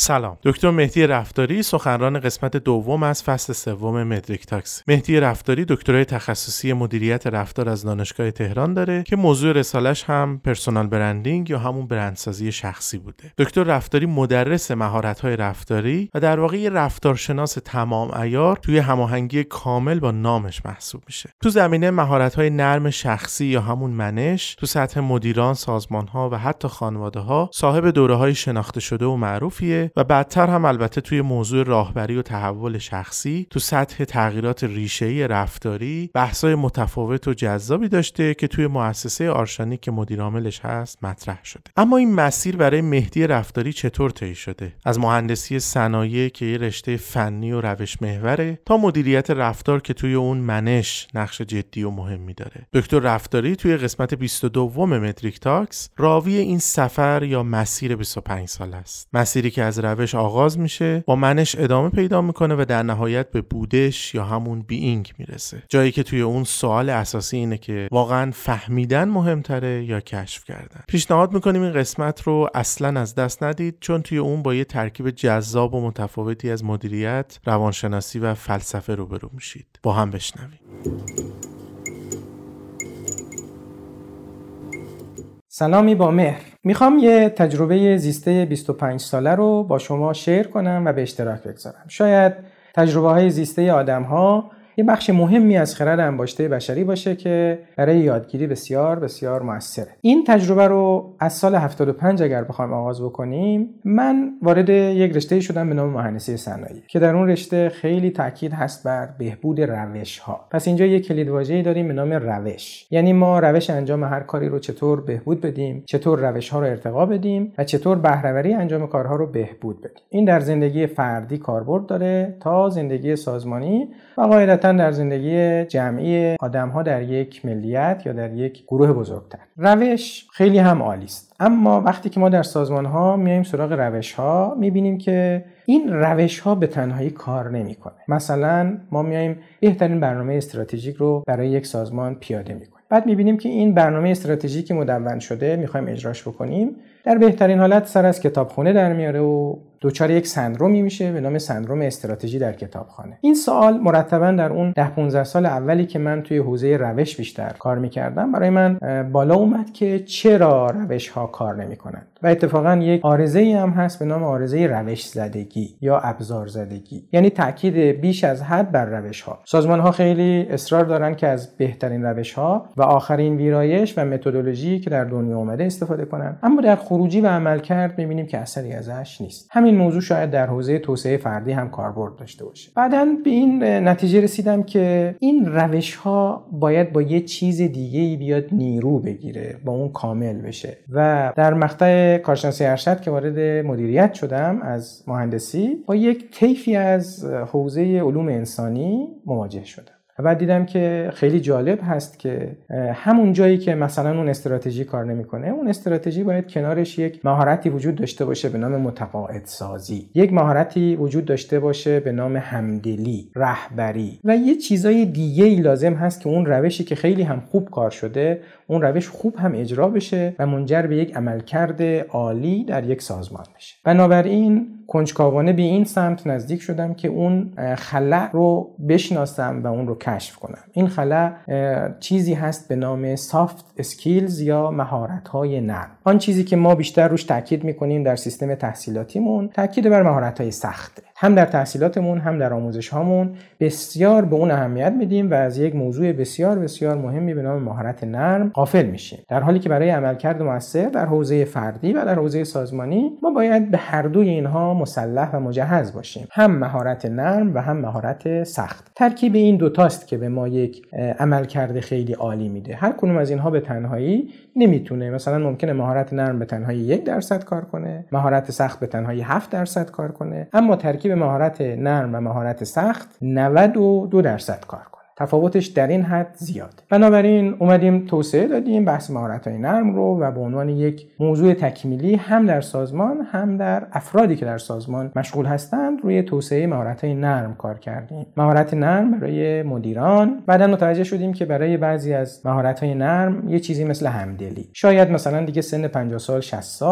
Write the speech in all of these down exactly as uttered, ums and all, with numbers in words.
سلام، دکتر مهدی رفتاری، سخنران قسمت دوم از فصل سوم مدریک تاکس. مهدی رفتاری دکترای تخصصی مدیریت رفتار از دانشگاه تهران داره که موضوع رسالش هم پرسونال برندینگ یا همون برندسازی شخصی بوده. دکتر رفتاری مدرس مهارت‌های رفتاری و در واقع یه رفتارشناس تمام عیار توی هماهنگی کامل با نامش محسوب میشه. تو زمینه مهارت‌های نرم شخصی یا همون منش، تو سطح مدیران، سازمان‌ها و حتی خانواده‌ها صاحب دوره‌های شناخته شده و معروفیه و بعدتر هم البته توی موضوع راهبری و تحول شخصی تو سطح تغییرات ریشه‌ای رفتاری بحث‌های متفاوت و جذابی داشته که توی مؤسسه آرشانی که مدیر عاملش هست مطرح شده. اما این مسیر برای مهدی رفتاری چطور طی شده؟ از مهندسی صنایع که یه رشته فنی و روش محوره تا مدیریت رفتار که توی اون منش نقش جدی و مهمی داره. دکتر رفتاری توی قسمت بیست و دو مدریک تاکس راوی این سفر یا مسیر بیست و پنج ساله است. مسیری که از روش آغاز میشه، با منش ادامه پیدا میکنه و در نهایت به بودش یا همون بیینگ میرسه. جایی که توی اون سوال اساسی اینه که واقعا فهمیدن مهمتره یا کشف کردن. پیشنهاد میکنیم این قسمت رو اصلا از دست ندید، چون توی اون با یه ترکیب جذاب و متفاوتی از مدیریت، روانشناسی و فلسفه روبرو میشید. با هم بشنویم. سلامی با مهر. میخوام یه تجربه زیسته بیست و پنج ساله رو با شما شیر کنم و به اشتراک بگذارم. شاید تجربه های زیسته آدم ها یه بخش مهمی از خرد انباشته بشری باشه که برای یادگیری بسیار بسیار موثره. این تجربه رو از سال هفتاد و پنج اگر بخوایم آغاز بکنیم، من وارد یک رشته شدم به نام مهندسی صنایع که در اون رشته خیلی تاکید هست بر بهبود روش ها. پس اینجا یک کلیدواژه‌ای داریم به نام روش. یعنی ما روش انجام هر کاری رو چطور بهبود بدیم، چطور روش ها رو ارتقا بدیم و چطور بهره‌وری انجام کارها رو بهبود بدیم. این در زندگی فردی کاربرد داره تا زندگی سازمانی و قاعدتاً در زندگی جمعی آدم‌ها در یک ملیت یا در یک گروه بزرگتر. روش خیلی هم عالی است، اما وقتی که ما در سازمان‌ها میایم سراغ روش‌ها می‌بینیم که این روش‌ها به تنهایی کار نمی‌کنه. مثلا ما میایم بهترین برنامه استراتژیک رو برای یک سازمان پیاده می‌کنیم. بعد می‌بینیم که این برنامه استراتژیکی مدون شده می‌خوایم اجراش بکنیم، در بهترین حالت سر از کتابخونه در میاره و دوچار یک سندرومی میشه به نام سندروم استراتژی در کتابخانه. این سوال مرتباً در اون ده پانزده سال اولی که من توی حوزه روش بیشتر کار میکردم برای من بالا اومد که چرا روش ها کار نمیکنن. و اتفاقاً یک عارضه‌ای هم هست به نام عارضه روش زدگی یا ابزار زدگی، یعنی تاکید بیش از حد بر روش ها. سازمان ها خیلی اصرار دارن که از بهترین روش ها و آخرین ویرایش و متدولوژی که در دنیا اومده استفاده کنن، اما در خروجی و عملکرد می‌بینیم که اثری ازش نیست. همین موضوع شاید در حوزه توسعه فردی هم کاربرد داشته باشه. بعداً به این نتیجه رسیدم که این روش‌ها باید با یه چیز دیگه‌ای بیاد نیرو بگیره، با اون کامل بشه. و در مقطع کارشناسی ارشد که وارد مدیریت شدم از مهندسی، با یک طیفی از حوزه علوم انسانی مواجه شدم. و بعد دیدم که خیلی جالب هست که همون جایی که مثلا اون استراتژی کار نمیکنه، اون استراتژی باید کنارش یک مهارتی وجود داشته باشه به نام متقاعد سازی، یک مهارتی وجود داشته باشه به نام همدلی، رهبری و یه چیزای دیگه‌ای لازم هست که اون روشی که خیلی هم خوب کار شده، اون روش خوب هم اجرا بشه و منجر به یک عملکرد عالی در یک سازمان بشه. بنابراین کنجکاوانه به این سمت نزدیک شدم که اون خلا رو بشناسم و اون رو کشف کنم. این خلا چیزی هست به نام سافت اسکیلز یا مهارت‌های نرم. آن چیزی که ما بیشتر روش تاکید می‌کنیم در سیستم تحصیلاتیمون، تاکید بر مهارت‌های سخته. هم در تحصیلاتمون هم در آموزش‌هامون بسیار به اون اهمیت میدیم و از یک موضوع بسیار بسیار مهمی به نام مهارت نرم غافل میشیم، در حالی که برای عملکرد موثر در حوزه فردی و در حوزه سازمانی ما باید به هر دوی اینها مسلح و مجهز باشیم، هم مهارت نرم و هم مهارت سخت. ترکیب این دو تاست که به ما یک عملکرد خیلی عالی میده. هر کدوم از اینها به تنهایی نمیتونه. مثلا ممکنه مهارت نرم به تنهایی یک درصد کار کنه، مهارت سخت به تنهایی هفت درصد کار کنه، اما ترکیب مهارت نرم و مهارت سخت نود و دو درصد کار کنه. تفاوتش در این حد زیاد. بنابراین اومدیم توسعه دادیم بحث مهارت‌های نرم رو و به عنوان یک موضوع تکمیلی هم در سازمان هم در افرادی که در سازمان مشغول هستند روی توسعه مهارت‌های نرم کار کردیم. مهارت نرم برای مدیران. بعداً متوجه شدیم که برای بعضی از مهارت‌های نرم یه چیزی مثل همدلی، شاید مثلا دیگه سن پنجاه سال شصت سال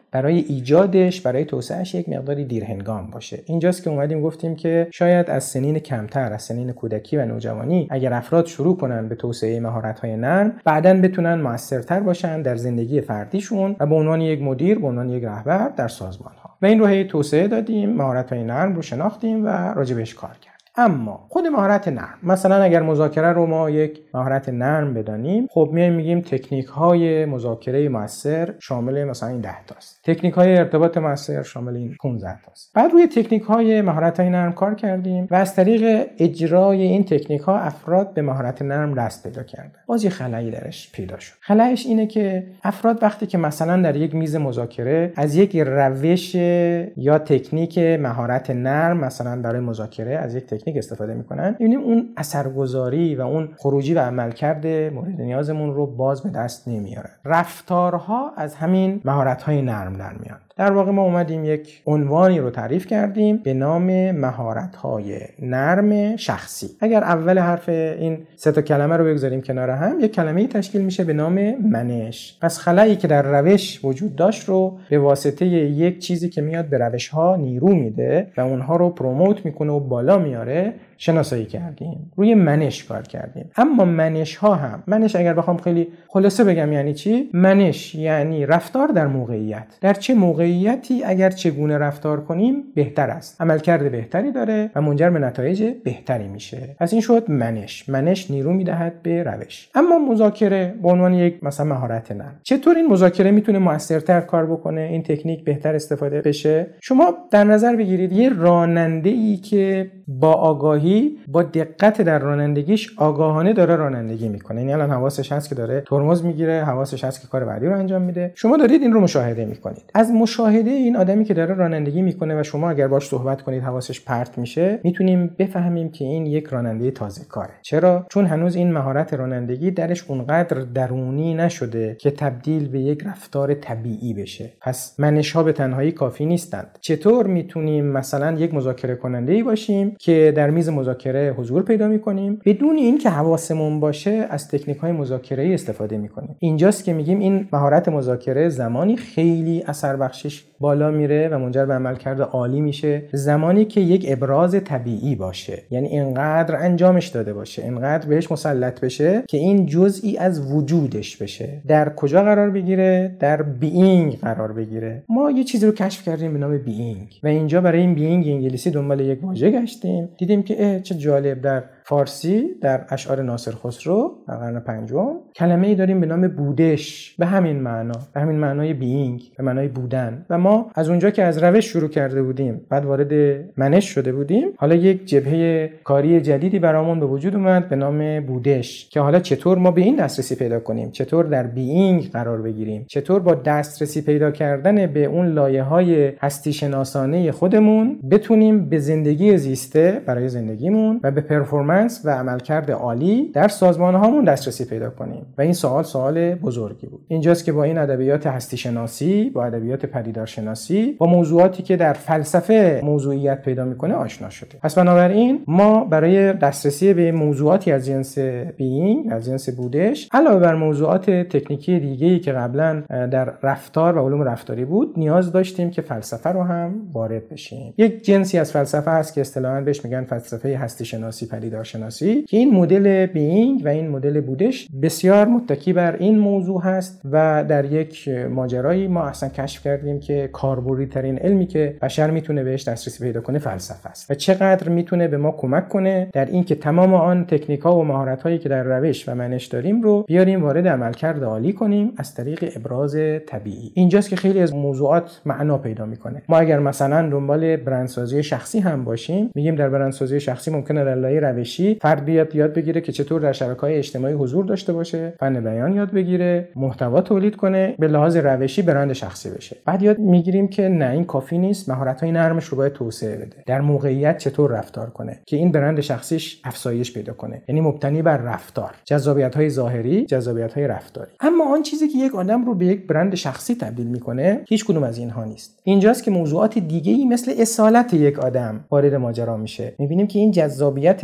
برای ایجادش، برای توسعهش یک مقداری دیرهنگام باشه. اینجاست که اومدیم گفتیم که شاید از سنین کمتر، از سنین کودکی و نوجوانی اگر افراد شروع کنن به توسعه مهارت‌های نرم، بعداً بتونن موثرتر باشن در زندگی فردیشون و به عنوان یک مدیر، به عنوان یک رهبر در سازمان‌ها. و این رو هی توسعه دادیم، مهارت‌های نرم رو شناختیم و راجبش کار کردیم. اما خود مهارت نرم، مثلا اگر مذاکره رو ما یک مهارت نرم بدانیم، خب میایم میگیم تکنیک های مذاکره مؤثر شامل مثلا این ده تاست، تکنیک های ارتباط مؤثر شامل این پانزده تاست. بعد روی تکنیک های مهارت های نرم کار کردیم و از طریق اجرای این تکنیک ها افراد به مهارت نرم دست پیدا کردن. باز یه خلایی درش پیدا شد. خلایش اینه که افراد وقتی که مثلا در یک میز مذاکره از یک روش یا تکنیک مهارت نرم مثلا برای مذاکره از یک تکنیک استفاده میکنن، ببینیم اون اثرگذاری و اون خروجی و عملکرد مورد نیازمون رو باز به دست نمیارن. رفتارها از همین مهارت‌های نرم در میاد. در واقع ما اومدیم یک عنوانی رو تعریف کردیم به نام مهارت‌های نرم شخصی. اگر اول حرف این سه تا کلمه رو بگذاریم کنار هم، یک کلمه‌ای تشکیل میشه به نام منش. پس خلایی که در روش وجود داشت رو به واسطه یک چیزی که میاد به روش‌ها نیرو میده و اونها رو پروموت میکنه و بالا میاره شناسایی کردیم، روی منش کار کردیم. اما منش ها هم، منش اگر بخوام خیلی خلاصه بگم یعنی چی؟ منش یعنی رفتار در موقعیت. در چه موقعیتی اگر چگونه رفتار کنیم بهتر است، عملکرد بهتری داره و منجر به نتایج بهتری میشه. پس این شد منش. منش نیرو میدهد به روش. اما مذاکره به عنوان یک مثلا مهارت نرم، چطور این مذاکره میتونه موثرتر کار بکنه، این تکنیک بهتر استفاده بشه؟ شما در نظر بگیرید یه راننده‌ای که با آگاهی با دقت در رانندگیش آگاهانه داره رانندگی میکنه، یعنی الان حواسش هست که داره ترمز میگیره، حواسش هست که کار بعدی رو انجام میده، شما دارید این رو مشاهده میکنید. از مشاهده این آدمی که داره رانندگی میکنه و شما اگر باش صحبت کنید حواسش پرت میشه، میتونیم بفهمیم که این یک راننده تازه کاره. چرا؟ چون هنوز این مهارت رانندگی درش اونقدر درونی نشده که تبدیل به یک رفتار طبیعی بشه. پس منش ها به تنهایی کافی نیستند. چطور میتونیم مثلا یک مذاکره کننده‌ای باشیم که در میز مذاکره حضور پیدا می‌کنیم بدون اینکه حواسمون باشه از تکنیک‌های مذاکره‌ای استفاده می‌کنیم؟ اینجاست که میگیم این مهارت مذاکره زمانی خیلی اثر بخشش بالا میره و منجر به عملکرد عالی میشه زمانی که یک ابراز طبیعی باشه، یعنی اینقدر انجامش داده باشه، اینقدر بهش مسلط بشه که این جزئی از وجودش بشه. در کجا قرار بگیره؟ در بیینگ قرار بگیره. ما یه چیزی رو کشف کردیم به نام بیینگ و اینجا برای این بیینگ انگلیسی دنبال یک واژه گشتیم، دیدیم که چه جالب در فارسی در اشعار ناصر خسرو در قرن پنجم کلمه‌ای داریم به نام بودش، به همین معنا، به همین معنای بیینگ، به معنای بودن. و ما از اونجا که از روش شروع کرده بودیم بعد وارد منش شده بودیم، حالا یک جبهه کاری جدیدی برامون به وجود اومد به نام بودش که حالا چطور ما به این دسترسی پیدا کنیم، چطور در بیینگ قرار بگیریم، چطور با دسترسی پیدا کردن به اون لایه‌های هستی شناسانه خودمون بتونیم به زندگی زیسته برای زندگیمون و به پرفورمنس و عملکرد عالی در سازمان‌هامون دسترسی پیدا کنیم. و این سوال سوال بزرگی بود. اینجاست که با این ادبیات هستی شناسی، با ادبیات پدیدار شناسی، با موضوعاتی که در فلسفه موضوعیت پیدا میکنه آشنا شدیم. پس بنابراین ما برای دسترسی به موضوعاتی از جنس بیینگ، از جنس بودش، علاوه بر موضوعات تکنیکی دیگه‌ای که قبلا در رفتار و علوم رفتاری بود، نیاز داشتیم که فلسفه رو هم وارد بشیم. یک جنسی از فلسفه هست که اصطلاحاً بهش میگن فلسفه هستی شناسی پدیدار شناسی که این مدل بیینگ و این مدل بودش بسیار متکی بر این موضوع هست و در یک ماجرایی ما اصلا کشف کردیم که کاربردی ترین علمی که بشر میتونه بهش دسترسی پیدا کنه فلسفه است و چقدر میتونه به ما کمک کنه در این که تمام آن تکنیک‌ها و مهارت‌هایی که در روش و منش داریم رو بیاریم وارد عملکرد عالی کنیم از طریق ابراز طبیعی. اینجاست که خیلی از موضوعات معنا پیدا میکنه. ما اگر مثلا دنبال برندسازی شخصی هم باشیم، میگیم در برندسازی شخصی ممکنه در لایه روشی فرد بیاد یاد بگیره که چطور در شبکه‌های اجتماعی حضور داشته باشه، فن بیان یاد بگیره، محتوا تولید کنه، به لحاظ روشی برند شخصی بشه. بعد یاد میگیریم که نه این کافی نیست، مهارت‌های نرمش رو باید توسعه بده. در موقعیت چطور رفتار کنه که این برند شخصیش افزایش پیدا کنه، یعنی مبتنی بر رفتار، جذابیت‌های ظاهری، جذابیت‌های رفتاری. اما آن چیزی که یک آدم رو به یک برند شخصی تبدیل میکنه هیچ کدوم از اینها نیست. اینجاست که موضوعات دیگه‌ای مثل اصالت یک آدم وارد ماجرا میشه. می‌بینیم که این جذابیت درونی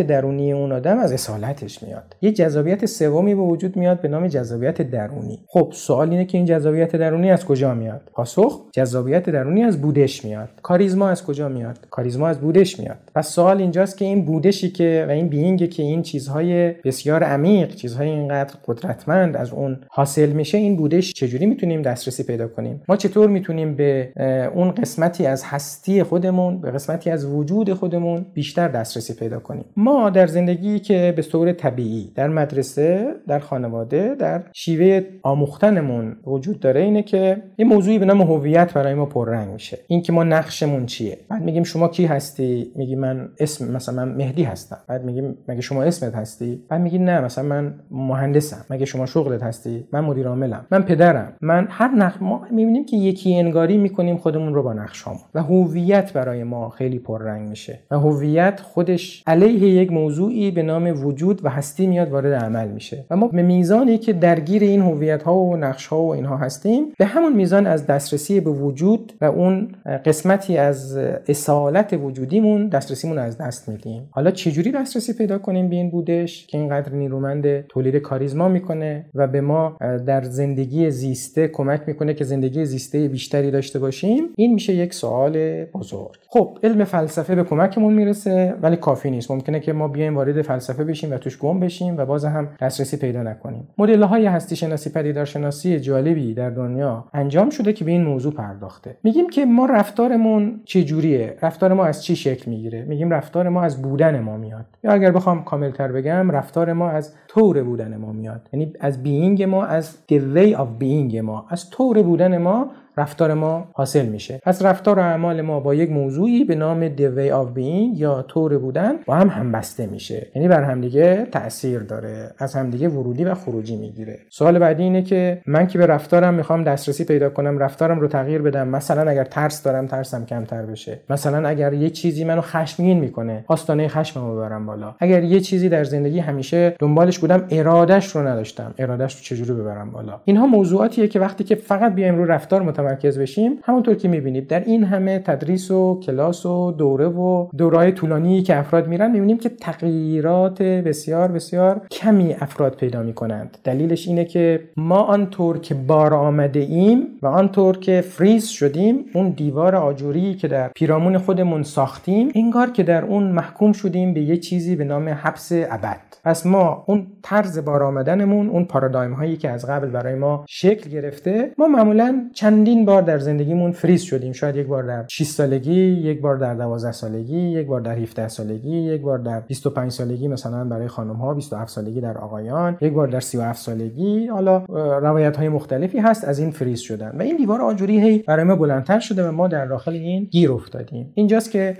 درونی اون آدم از اصالتش میاد. یه جذابیت سومی به وجود میاد به نام جذابیت درونی. خب سوال اینه که این جذابیت درونی از کجا میاد؟ پاسخ: جذابیت درونی از بودش میاد. کاریزما از کجا میاد؟ کاریزما از بودش میاد. پس سوال اینجاست که این بودشی که و این بینگی که این چیزهای بسیار عمیق، چیزهای اینقدر قدرتمند از اون حاصل میشه، این بودش چجوری میتونیم دسترسی پیدا کنیم؟ ما چطور میتونیم به اون قسمتی از هستی خودمون، به قسمتی از وجود خودمون بیشتر دسترسی پیدا کنیم؟ ما در زندگی که به صورت طبیعی در مدرسه، در خانواده، در شیوه آموختنمون وجود داره اینه که یه موضوعی به نام هویت برای ما پررنگ میشه. این که ما نقشمون چیه. بعد میگیم شما کی هستی؟ میگی من اسم مثلا من مهدی هستم. بعد میگیم مگه شما اسمت هستی؟ بعد میگی نه مثلا من مهندسم. مگه شما شغلت هستی؟ من مدیر عاملم. من پدرم. من هر نقش. ما میبینیم که یکی انگاری میکنیم خودمون رو با نقشامون و هویت برای ما خیلی پررنگ میشه و هویت خودش علیه یک موضوعی به نام وجود و هستی میاد وارد عمل میشه و ما به میزانی که درگیر این هویت ها و نقش ها و اینها هستیم به همون میزان از دسترسی به وجود و اون قسمتی از اصالت وجودیمون دسترسیمون از دست میدیم. حالا چجوری دسترسی پیدا کنیم به این بودش که اینقدر نیرومند، تولید کاریزما میکنه و به ما در زندگی زیسته کمک میکنه که زندگی زیسته بیشتری داشته باشیم؟ این میشه یک سوال بزرگ. خب علم فلسفه به کمکمون میرسه ولی کافی نیست. ممکنه که ما بیایم وارد فلسفه بشیم و توش گم بشیم و باز هم دسترسی پیدا نکنیم. مدل‌های هستی شناسی، پدیدارشناسی جالبی در دنیا انجام شده که به این موضوع پرداخته. میگیم که ما رفتارمون چه جوریه؟ رفتار ما از چی شکل میگیره؟ میگیم رفتار ما از بودن ما میاد. یا اگر بخوام کامل‌تر بگم رفتار ما از طور بودن ما میاد. یعنی از بینگ ما، از the way of being ما، از طور بودن ما رفتار ما حاصل میشه. پس رفتار و اعمال ما با یک موضوعی به نام the way of being یا طور بودن با هم همبسته میشه، یعنی بر همدیگه تأثیر داره، از همدیگه ورودی و خروجی میگیره. سوال بعدی اینه که من که به رفتارم میخوام دسترسی پیدا کنم، رفتارم رو تغییر بدم. مثلا اگر ترس دارم ترسم کمتر بشه. مثلا اگر یه چیزی منو خشمگین میکنه آستانه خشممو ببرم بالا. اگر یه چیزی در زندگی همیشه دنبالش بودم ارادهش رو نداشتم، ارادهش رو چجوری ببرم بالا. اینها موضوعاتیه که وقتی که فقط بیایم رو رفتار مرکز بشیم، همونطور که میبینید در این همه تدریس و کلاس و دوره و دوره‌های طولانی که افراد میرن میبینیم که تغییرات بسیار بسیار کمی افراد پیدا میکنند. دلیلش اینه که ما آنطور که بار آمده ایم و آنطور که فریز شدیم، اون دیوار آجوری که در پیرامون خودمون ساختیم انگار که در اون محکوم شدیم به یه چیزی به نام حبس ابد. پس ما اون طرز بار آمدنمون، اون پارادایم هایی که از قبل برای ما شکل گرفته، ما معمولاً چندین بار در زندگیمون فریز شدیم. شاید یک بار در شش سالگی، یک بار در دوازده سالگی، یک بار در هفده سالگی، یک بار در بیست و پنج سالگی مثلا برای خانم ها، بیست و هفت سالگی در آقایان، یک بار در سی و هفت سالگی. حالا روایت های مختلفی هست از این فریز شدن و این دیوار آجوری هی برای ما بلندتر شده و ما در داخل این گیر افتادیم. اینجاست که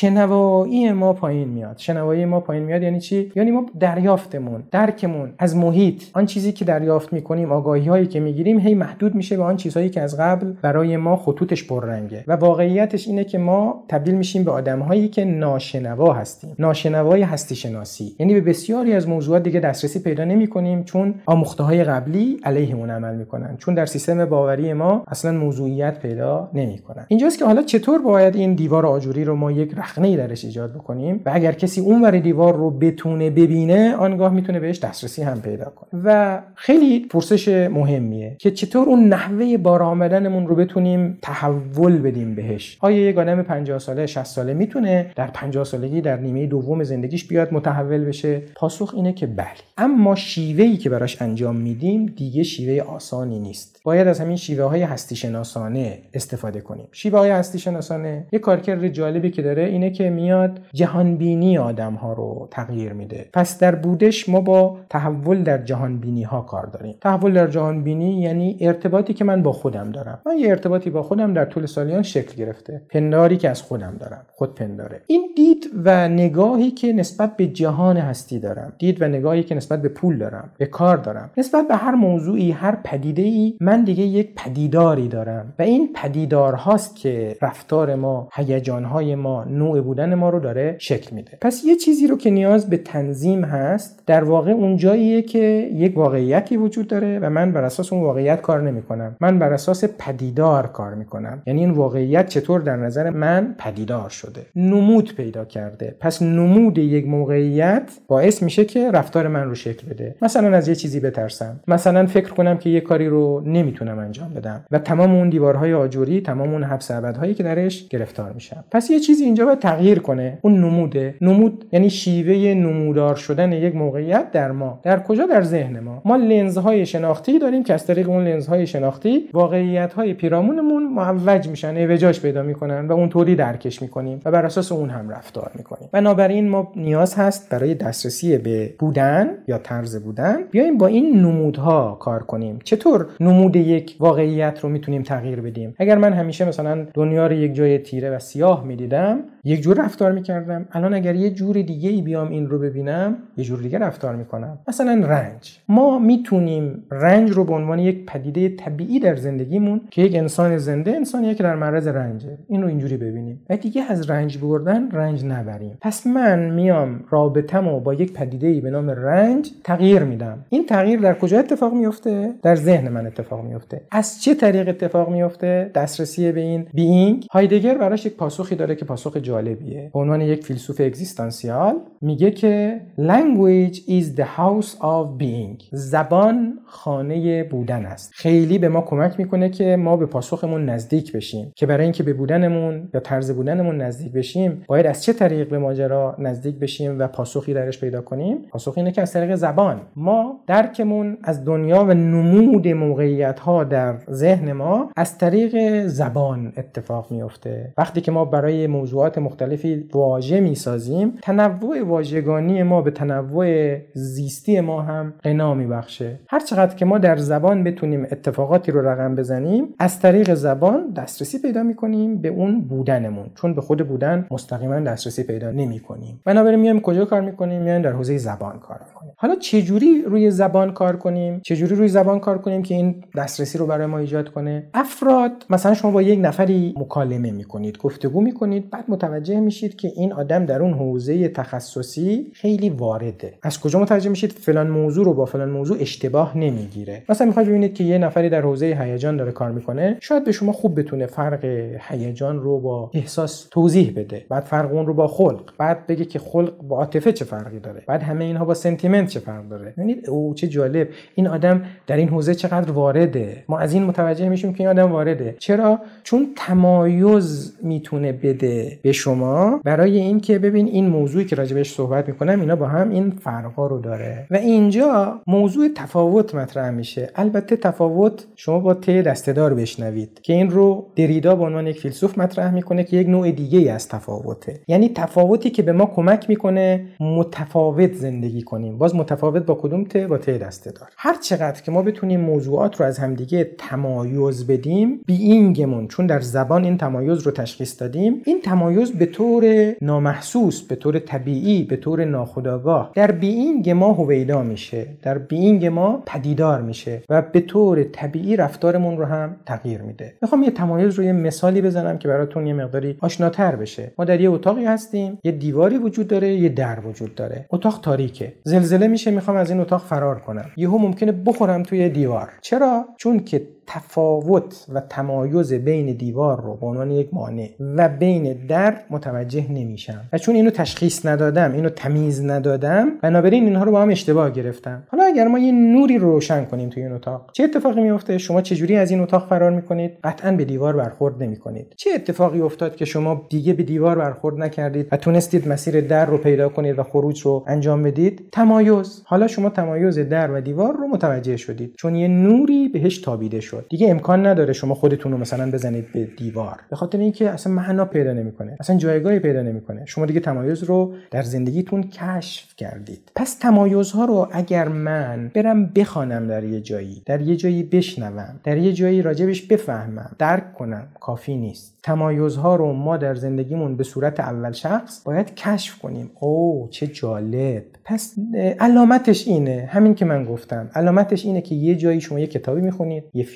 شنوایی ما پایین میاد. شنوایی ما پایین میاد یعنی چی؟ یعنی ما دریافتمون، درکمون از محیط، آن چیزی که دریافت میکنیم، آگاهی هایی که میگیریم هی محدود میشه به آن چیزهایی که از قبل برای ما خطوطش پررنگه و واقعیتش اینه که ما تبدیل میشیم به آدم‌هایی که ناشنوا هستیم. ناشنوای هستی شناسی، یعنی به بسیاری از موضوعات دیگه دسترسی پیدا نمی‌کنیم چون آموخته‌های قبلی علیهمون عمل می‌کنن، چون در سیستم باوری ما اصلا موضوعیت پیدا نمی‌کنن. اینجاست که حالا چطور باید این دیوار آجوری رو ما یک رخنه‌ای درش ایجاد بکنیم و اگر کسی اونور دیوار رو بتونه ببینه، آنگاه میتونه بهش دسترسی هم پیدا کنه. و خیلی پرسش مهمیه که چطور اون نحوه بار آمدنمون رو بتونیم تحول بدیم بهش. آیا یک آدم پنجاه ساله، شصت ساله میتونه در پنجاه سالگی در نیمه دوم زندگیش بیاد متحول بشه؟ پاسخ اینه که بله. اما شیوهی که براش انجام میدیم دیگه شیوه آسانی نیست. باید از همین شیوه های هستی شناسانه استفاده کنیم. شیوه های هستی شناسانه یک کارکرد جالبی که داره اینه که میاد جهان بینی آدم ها رو تغییر میده. پس در بودش ما با تحول در جهان بینی ها کار داریم. تحول در جهان بینی یعنی ارتباطی که من با خودم دارم. من یه ارتباطی با خودم در طول سالیان شکل گرفته. پنداری که از خودم دارم، خود پنداره. این دید و نگاهی که نسبت به جهان هستی دارم، دید و نگاهی که نسبت به پول دارم، به کار دارم، نسبت به هر موضوعی، هر پدیده‌ای من دیگه یک پدیداری دارم و این پدیدار هاست که رفتار ما، هیجان‌های ما، نوع بودن ما رو داره شکل میده. پس یه چیزی رو که نیاز به تنظیم هست، در واقع اون جاییه که یک واقعیتی وجود داره و من بر اساس اون واقعیت کار نمی‌کنم. من بر اساس پدیدار کار میکنم. یعنی این واقعیت چطور در نظر من پدیدار شده، نمود پیدا کرده. پس نمود یک موقعیت باعث میشه که رفتار من رو شکل بده. مثلا از یه چیزی بترسم، مثلا فکر کنم که یه کاری رو نمیتونم انجام بدم و تمام اون دیوارهای آجوری، تمام اون حبس ابدهایی که درش گرفتار میشم. پس یه چیزی اینجا باید تغییر کنه. اون نموده. نمود یعنی شیوه نمودار شدن یک موقعیت در ما. در کجا؟ در ذهن ما. ما لنزهای شناختی داریم که از طریق اون لنزهای شناختی واقعیت‌های پیرامونمون معوج میشن، اعوجاج پیدا میکنن و اونطوری درکش میکنیم و بر اساس اون هم رفتار میکنیم. بنابراین ما نیاز هست برای دسترسی به بودن یا طرز بودن بیایم با این نمودها کار کنیم. چطور نمود یک واقعیت رو میتونیم تغییر بدیم؟ اگر من همیشه مثلا دنیا رو یک جای تیره و سیاه میدیدم، یک جور رفتار میکردم. الان اگر یه جور دیگه ای بیام این رو ببینم، یه جور دیگه رفتار میکنم. مثلا رنج. ما میتونیم رنج رو به عنوان یک پدیده طبیعی در زندگیمون که یک انسان زنده انسانیه که در معرض رنجه، این رو اینجوری ببینیم و دیگه از رنج بردن رنج نبریم. پس من میام رابطه‌مو با یک پدیده‌ای به نام رنج تغییر میدم. این تغییر در کجا اتفاق میفته؟ در ذهن من اتفاق میفته. از چه طریق اتفاق میفته؟ دسترسی به این بینگ. هایدگر براش یک پاسخی داره که پاسخ جالبیه. به عنوان یک فیلسوف اگزیستانسیال میگه که language is the house of being. زبان خانه بودن است. خیلی به ما کمک میکنه که ما به پاسخمون نزدیک بشیم، که برای اینکه به بودنمون یا طرز بودنمون نزدیک بشیم باید از چه طریق به ماجرا نزدیک بشیم و پاسخی درش پیدا کنیم. پاسخ اینه که از طریق زبان. ما درکمون از دنیا و نمود موقعیت ها در ذهن ما از طریق زبان اتفاق میفته. وقتی که ما برای موضوعات مختلفی واژه میسازیم، تنوع واژگانی ما به تنوع زیستی ما هم غنا میبخشه. هر چقدر که ما در زبان بتونیم اتفاقاتی رو رقم بزنیم، از طریق زبان دسترسی پیدا میکنیم به اون بودنمون، چون به خود بودن مستقیما دسترسی پیدا نمیکنیم. بنابراین میایم کجا کار میکنیم؟ میایم در حوزه زبان کار میکنیم. حالا چه جوری روی زبان کار کنیم؟ چه جوری روی زبان کار کنیم که این دسترسی رو برای ما ایجاد کنه؟ افراد، مثلا شما با یک نفری مکالمه میکنید، گفتگو میکنید، بعد متوجه میشید که این آدم در اون حوزه تخصصی خیلی وارده. از کجا متوجه میشید؟ فلان موضوع رو با فلان موضوع اشتباه نمیگیره. مثلا میخواید ببینید که یه نفری در حوزه هیجان داره کار میکنه، شاید به شما خوب بتونه فرق هیجان رو با احساس توضیح بده، بعد فرق اون رو با خلق، بعد بگه که خلق با عاطفه چه فرقی داره، بعد همه اینها با سنتیمنت چه فرق داره. ببینید او چه جالب، این آدم در این حوزه چقدر وارده. ما از این متوجه میشیم که این آدم وارده. چرا؟ چون تمایز میتونه بده به شما برای اینکه ببین این موضوعی که راجع بهش صحبت میکنم اینا با هم این فرقا رو داره. و اینجا موضوع تفاوت مطرح میشه. البته تفاوت شما با ته دسته‌دار بشنوید که این رو دریدا به عنوان یک فیلسوف مطرح میکنه که یک نوع دیگه ای از تفاوته. یعنی تفاوتی که به ما کمک میکنه متفاوت زندگی کنیم. باز متفاوت با کدوم ته؟ با ته دسته‌دار. هر چقدر که ما بتونیم موضوعات رو از همدیگه تمایز بدیم، بیینگمون، چون در زبان این تمایز رو تشخیص دادیم، این تمایز به طور نامحسوس، به طور طبیعی، به طور ناخودآگاه در بیینگ ما هویدا میشه، در بیینگ ما پدیدار میشه و به طور طبیعی رفتارمون رو هم تغییر میده. میخوام یه تمایز رو یه مثالی بزنم که براتون یه مقداری آشناتر بشه. ما در یه اتاقی هستیم، یه دیواری وجود داره، یه در وجود داره. اتاق تاریکه. زلزله میشه، میخوام از این اتاق فرار کنم. یهو ممکنه بخورم توی دیوار. چرا؟ چون که تفاوت و تمایز بین دیوار رو به عنوان یک مانع و بین در متوجه نمیشم و چون اینو تشخیص ندادم، اینو تمیز ندادم، بنابراین اینها رو با هم اشتباه گرفتم. حالا اگر ما یه نوری رو روشن کنیم توی این اتاق، چه اتفاقی میفته؟ شما چه جوری از این اتاق فرار میکنید؟ قطعاً به دیوار برخورد نمیکنید. چه اتفاقی افتاد که شما دیگه به دیوار برخورد نکردید و تونستید مسیر در رو پیدا کنید و خروج رو انجام بدید؟ تمایز. حالا شما تمایز در و دیوار رو متوجه شدید، چون یه نوری بهش تابیده شد. دیگه امکان نداره شما خودتون رو مثلا بزنید به دیوار، به خاطر اینکه اصلا معنا پیدا نمیکنه، اصلا جایگاهی پیدا نمیکنه. شما دیگه تمایز رو در زندگیتون کشف کردید. پس تمایزها رو اگر من برم بخوانم در یه جایی، در یه جایی بشنوم، در یه جایی راجبش بفهمم، درک کنم، کافی نیست. تمایزها رو ما در زندگیمون به صورت اول شخص باید کشف کنیم. اوه چه جالب. پس علامتش اینه، همین که من گفتم، علامتش اینه که یه جایی شما یه کتابی میخونید، یه فیلم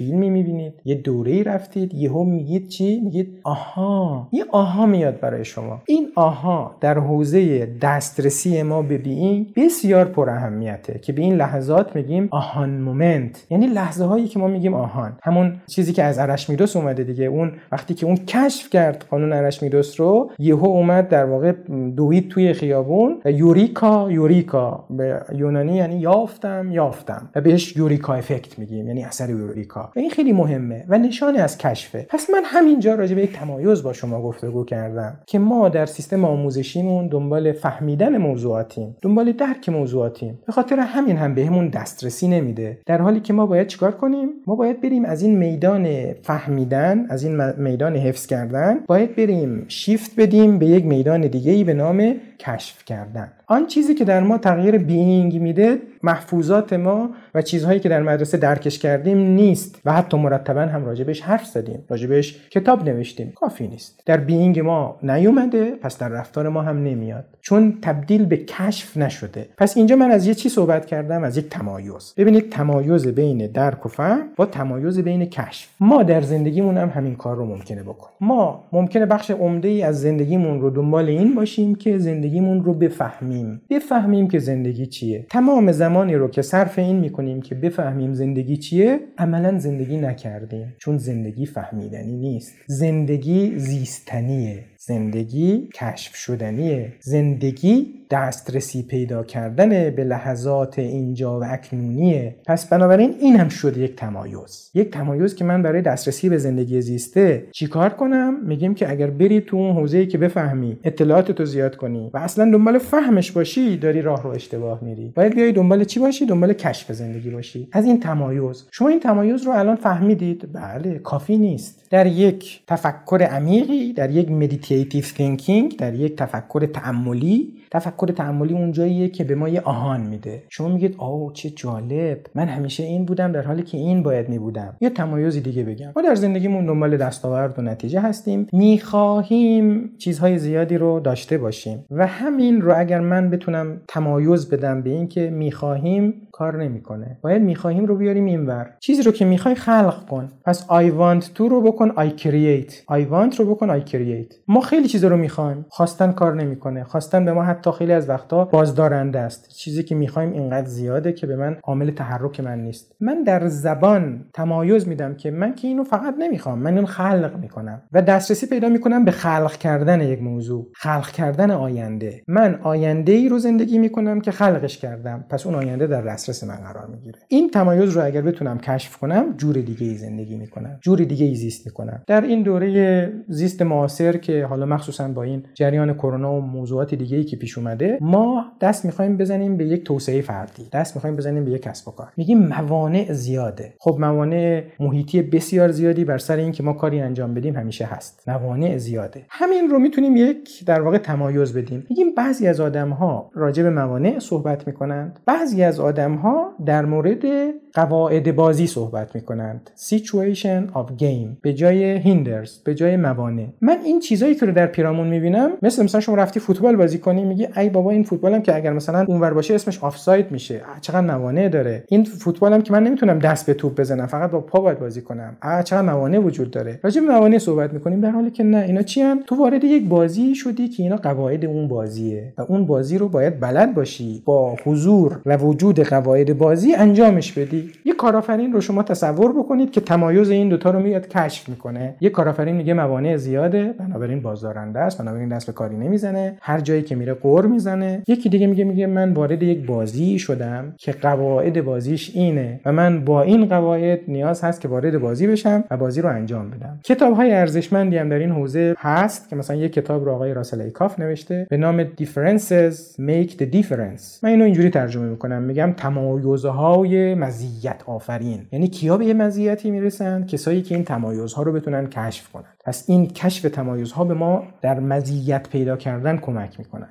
فیلمی میبینید، یه دوره‌ای رفتید، یهو میگید چی؟ میگید آها. یه آها میاد برای شما. این آها در حوزه دسترسی ما به بینگ بسیار پر اهمیته که به این لحظات میگیم آهان مومنت، یعنی لحظه هایی که ما میگیم آهان. همون چیزی که از ارشمیدس اومده دیگه، اون وقتی که اون کشف کرد قانون ارشمیدس رو، یهو اومد در واقع دوید توی خیابون و یوریکا یوریکا به یونانی یعنی یافتم یافتم و بهش یوریکا افکت میگیم، یعنی اثر یوریکا. و این خیلی مهمه و نشانه از کشفه. پس من همینجا راجع به یک تمایز با شما گفتگو کردم که ما در سیستم آموزشیمون دنبال فهمیدن موضوعاتیم، دنبال درک موضوعاتیم. به خاطر همین هم بهمون دسترسی نمیده، در حالی که ما باید چیکار کنیم؟ ما باید بریم از این میدان فهمیدن، از این میدان حفظ کردن، باید بریم شیفت بدیم به یک میدان دیگه‌ای به نام کشف کردن. آن چیزی که در ما تغییر بینگ میده محفوظات ما و چیزهایی که در مدرسه درکش کردیم نیست و حتی مرتبا هم راجبش حرف زدیم، راجبش کتاب نوشتیم، کافی نیست. در بینگ ما نیومده، پس در رفتار ما هم نمیاد، چون تبدیل به کشف نشده. پس اینجا من از یه چی صحبت کردم؟ از یک تمایز. ببینید تمایز بین درک و فهم با تمایز بین کشف. ما در زندگیمون هم همین کار رو ممکنه بکنیم. ما ممکنه بخش عمده‌ای از زندگیمون رو دنبال این باشیم که زندگیمون رو بفهمیم. بفهمیم که زندگی چیه. تمام زمانی رو که صرف این میکنیم که بفهمیم زندگی چیه، عملاً زندگی نکردیم، چون زندگی فهمیدنی نیست. زندگی زیستنیه. زندگی کشف شدنیه. زندگی دسترسی پیدا کردن به لحظات اینجا و اکنونیه. پس بنابراین این هم شد یک تمایز. یک تمایز که من برای دسترسی به زندگی زیسته چیکار کنم؟ میگیم که اگر بری تو اون حوزه‌ای که بفهمی، اطلاعاتتو زیاد کنی و اصلا دنبال فهمش باشی، داری راه رو اشتباه میری. باید بیای دنبال چی باشی؟ دنبال کشف زندگی باشی. از این تمایز. شما این تمایز رو الان فهمیدید؟ بله، کافی نیست. در یک تفکر عمیقی، در یک مدیتیتیو تینکینگ، در یک تفکر تأملی، تفکر تأملی اونجاییه که به ما یه آهان میده. شما میگید آو چه جالب، من همیشه این بودم در حالی که این باید میبودم. یه تمایزی دیگه بگم. ما در زندگیمون دنبال دستاورد و نتیجه هستیم، میخواهیم چیزهای زیادی رو داشته باشیم و همین رو اگر من بتونم تمایز بدم به این که میخواهیم، کار نمیکنه. باید میخواهیم رو بیاریم اینور. چیزی رو که میخوای خلق کن. پس I want to رو بکن I create. I want رو بکن I create. ما خیلی چیزا رو میخوایم، خواستن کار نمیکنه. خواستن به ما حتی خیلی از وقتا بازدارنده است. چیزی که میخوایم اینقدر زیاده که به من عامل تحرک من نیست. من در زبان تمایز میدم که من که اینو فقط نمیخوام، من اینو خلق میکنم و دسترسی پیدا میکنم به خلق کردن یک موضوع، خلق کردن آینده. من آینده‌ای رو زندگی میکنم که خلقش کردم، پس اون آینده در دسترس من قرار میگیره. این تمایز رو اگر بتونم کشف کنم، جور دیگه ای زندگی میکنم، جور دیگه ای زیست میکنم. در این دوره زیست معاصر که حالا مخصوصا با این جریان کرونا و موضوعات دیگه ای که پیش اومده، ما دست میخوایم بزنیم به یک توسعه فردی، دست میخوایم بزنیم به یک کسب و کار. میگیم موانع زیاده. خب موانع محیطی بسیار زیادی بر سر این که ما کاری انجام بدیم همیشه هست. موانع زیاده. همین رو میتونیم یک در واقع تمایز بدیم. میگیم بعضی از آدم‌ها راجع به موانع صحبت میکنند، بعضی از آدم‌ها در مورد قواعد بازی صحبت میکنند. situation of game به جای hinders، به جای موانع. من این چیزایی که رو در پیرامون میبینم، مثل مثلا شما رفتی فوتبال بازی کنی، میگی ای بابا این فوتبالم که اگر مثلا اونور باشه اسمش آفساید میشه، چقدر موانع داره. این فوتبالم که من نمیتونم دست به توپ بزنم، فقط با پا باید بازی کنم، چقدر موانع وجود داره. راجع به موانع صحبت میکنیم، در حالی که نه، اینا چی ان؟ تو وارد یک بازی شدی که اینا قواعد اون بازیه و اون بازی رو باید بلد باشی، با حضور و وجود قواعد بازی انجامش بدی. یه کارآفرین رو شما تصور بکنید که تمایز این دوتا رو میاد کشف میکنه. یه کارآفرین میگه موانع زیاده، بنابراین بازدارنده است، بنابراین دست به کاری نمیزنه، هر جایی که میره قور میزنه. یکی دیگه میگه میگه من وارد یک بازی شدم که قواعد بازیش اینه و من با این قواعد نیاز هست که وارد بازی بشم و بازی رو انجام بدم. کتاب‌های ارزشمندی هم در این حوزه هست که مثلا یک کتاب رو آقای راسل ایکاف نوشته به نام Differences Make the Difference. من اینو اینجوری ترجمه میکنم، میگم تمایزهای مزیت آفرین. یعنی کیا به یه مزیتی میرسن؟ کسایی که این تمایزها رو بتونن کشف کنن. پس این کشف تمایزها به ما در مزیت پیدا کردن کمک می‌کند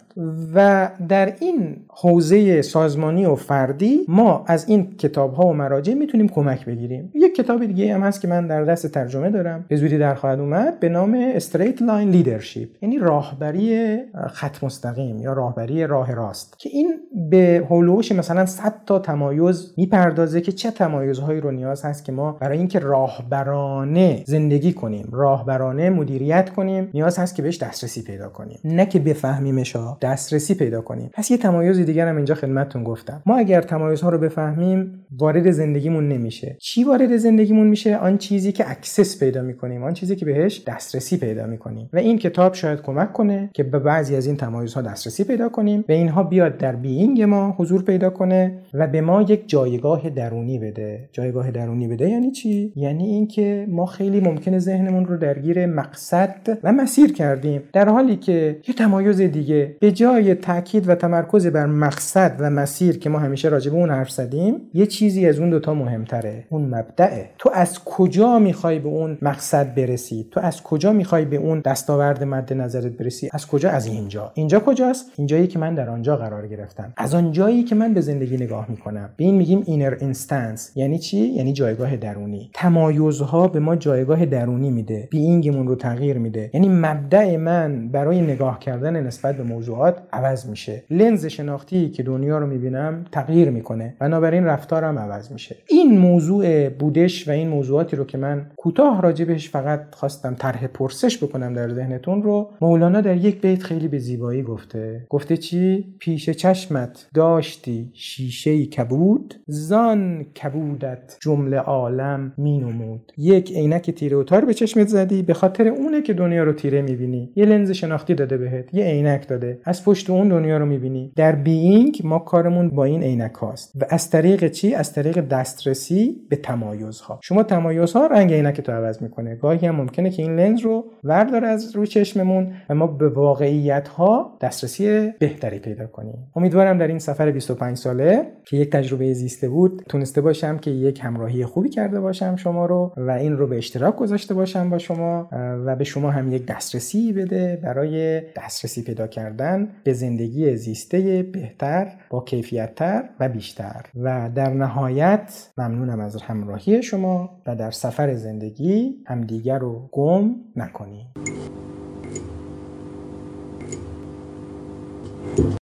و در این حوزه سازمانی و فردی ما از این کتاب‌ها و مراجع میتونیم کمک بگیریم. یک کتاب دیگه هم هست که من در دست ترجمه دارم، به زودی در خواهد اومد، به نام Straight Line Leadership، یعنی راهبری خط مستقیم یا راهبری راه راست، که این به هولوش مثلا صد تا تمایز میپردازه که چه تمایزهایی رو نیاز هست که ما برای اینکه راهبرانه زندگی کنیم، راهبرانه مدیریت کنیم، نیاز هست که بهش دسترسی پیدا کنیم، نه که بفهمیمش، دسترسی پیدا کنیم. پس یه تمایز دیگر هم اینجا خدمتتون گفتم. ما اگر تمایزها رو بفهمیم وارد زندگیمون نمیشه. چی وارد زندگیمون میشه؟ آن چیزی که اکسس پیدا میکنیم، آن چیزی که بهش دسترسی پیدا میکنیم. و این کتاب شاید کمک کنه که به بعضی از این تمایزها دسترسی پیدا کنیم، به اینها بیاد در بیینگ ما حضور پیدا کنه و به ما یک جایگاه درونی بده. جایگاه درونی بده یعنی چی؟ یعنی اینکه ما خیلی ممکنه ذهنمون رو درگیر مقصد و مسیر کردیم، در حالی که یه تمایز دیگه به جای تاکید و تمرکز بر مقصد و مسیر که ما همیشه راجع به اون حرف زدیم، یه چیزی از اون دوتا مهمتره، اون مبدأه. تو از کجا میخوای به اون مقصد برسی؟ تو از کجا میخوای به اون دستاورد مد نظرت برسی؟ از کجا؟ از اینجا. اینجا کجاست؟ اینجایی که من در آنجا قرار گرفتم، از آن جایی که من به زندگی نگاه میکنم. به این میگیم اینر اینستنس. یعنی چی؟ یعنی جایگاه درونی. تمایزها به ما جایگاه درونی میده، بیینگمون رو تغییر میده. یعنی مبدأ من برای نگاه کردن نسبت به موضوعات عوض میشه. لنز شناختی که دنیا رو میبینم تغییر میکنه، بنابراین رفتارم عوض میشه. این موضوع بودش و این موضوعاتی رو که من کوتاه راجبش فقط خواستم طرح پرسش بکنم در ذهنتون رو، مولانا در یک بیت خیلی به زیبایی گفته. گفته چی؟ پیش چشمت داشتی شیشه کبود، زان کبودت جمله عالم مینمود. یک عینک تیره و تار به چشمت زدی، به خاطر اونه که دنیا رو تیره میبینی. یه لنز شناختی داده بهت، یه عینک داده، از پشت اون دنیا رو میبینی. در بیینگ ما کارمون با این عینک هاست و از طریق چی؟ از طریق دسترسی به تمایزها. شما تمایزها رنگ عینک تو عوض میکنه. گاهی هم ممکنه که این لنز رو ورداره از روی چشممون و ما به واقعیت ها دسترسی بهتری پیدا کنیم. امیدوارم در این سفر بیست و پنج ساله که یک تجربه زیسته بود تونسته باشم که یک همراهی خوبی کرده باشم شما رو و این رو به اشتراک گذاشته باشم با شما و به شما هم یک دسترسی بده برای دسترسی پیدا کردن به زندگی زیسته بهتر، با کیفیت‌تر و بیشتر. و در نهایت ممنونم از همراهی شما و در سفر زندگی همدیگر رو گم نکنید.